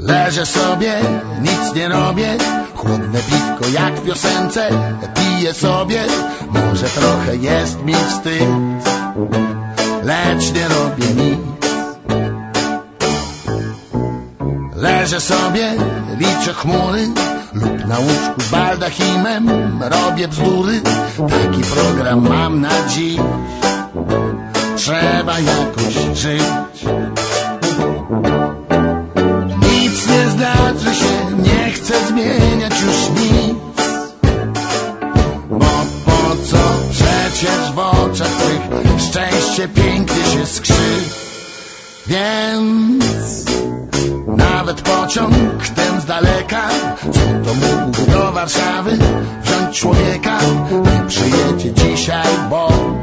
Leżę sobie, nic nie robię, chłodne piwko jak w piosence piję sobie. Może trochę jest mi wstyd, lecz nie robię nic. Leżę sobie, liczę chmury lub na łóżku z baldachimem robię bzdury. Taki program mam na dziś, trzeba jakoś żyć. Nic nie zdarzy się, nie chcę zmieniać już nic. Bo po co? Przecież w oczach twych szczęście pięknie się skrzy. Więc nawet pociąg ten z daleka, co to mógł do Warszawy wziąć człowieka, nie przyjedzie dzisiaj, bo